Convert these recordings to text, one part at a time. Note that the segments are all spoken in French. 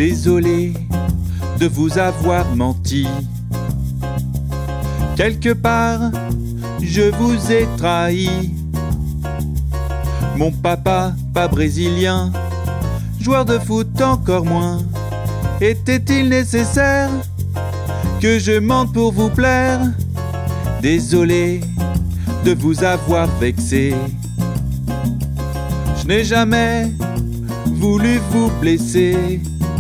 Désolé de vous avoir menti. Quelque part, je vous ai trahi. Mon papa, pas brésilien, joueur de foot encore moins. Était-il nécessaire que je mente pour vous plaire? Désolé de vous avoir vexé. Je n'ai jamais voulu vous blesser.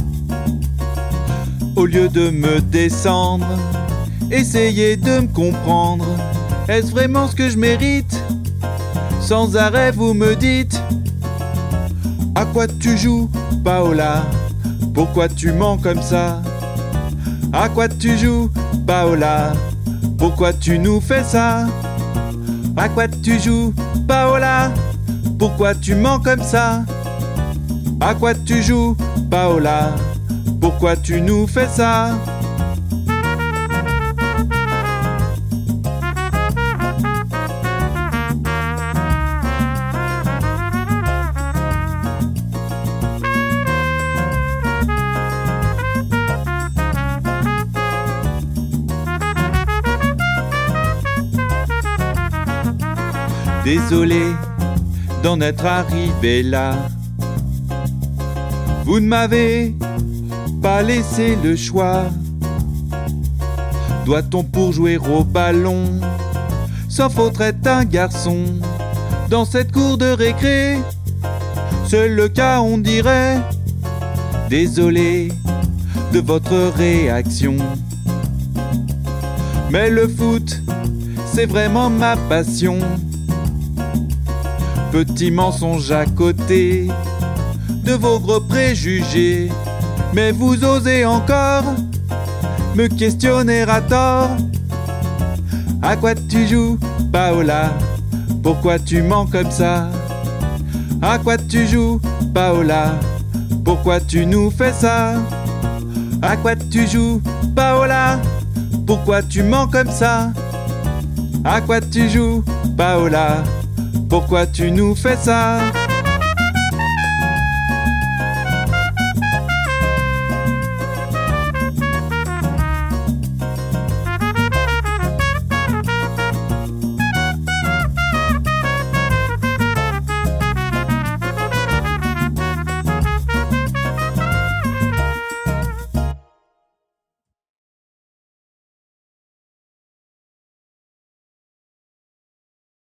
Au lieu de me descendre, essayez de me comprendre. Est-ce vraiment ce que je mérite? Sans arrêt vous me dites: à quoi tu joues, Paola? Pourquoi tu mens comme ça? À quoi tu joues, Paola? Pourquoi tu nous fais ça? À quoi tu joues, Paola? Pourquoi tu mens comme ça? À quoi tu joues, Paola? Pourquoi tu nous fais ça? Désolé d'en être arrivé là. Vous ne m'avez pas laissé le choix. Doit-on pour jouer au ballon sans faute être un garçon? Dans cette cour de récré, c'est le cas on dirait. Désolé de votre réaction, mais le foot, c'est vraiment ma passion. Petit mensonge à côté de vos gros préjugés, mais vous osez encore me questionner à tort. À quoi tu joues, Paola? Pourquoi tu mens comme ça? À quoi tu joues, Paola? Pourquoi tu nous fais ça? À quoi tu joues, Paola? Pourquoi tu mens comme ça? À quoi tu joues, Paola? Pourquoi tu nous fais ça?